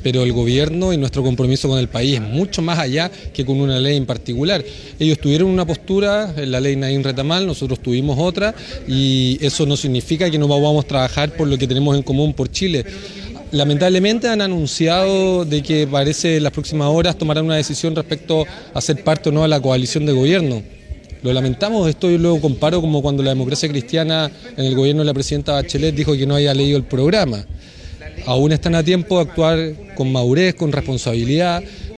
pero el gobierno y nuestro compromiso con el país es mucho más allá que con una ley en particular. Ellos tuvieron una postura en la ley Naín Retamal, nosotros tuvimos otra, y eso no significa que no vamos a trabajar por lo que tenemos en común por Chile. Lamentablemente han anunciado de que parece en las próximas horas tomarán una decisión respecto a ser parte o no de la coalición de gobierno. Lo lamentamos, esto yo lo comparo como cuando la Democracia Cristiana en el gobierno de la presidenta Bachelet dijo que no había leído el programa. Aún están a tiempo de actuar con madurez, con responsabilidad,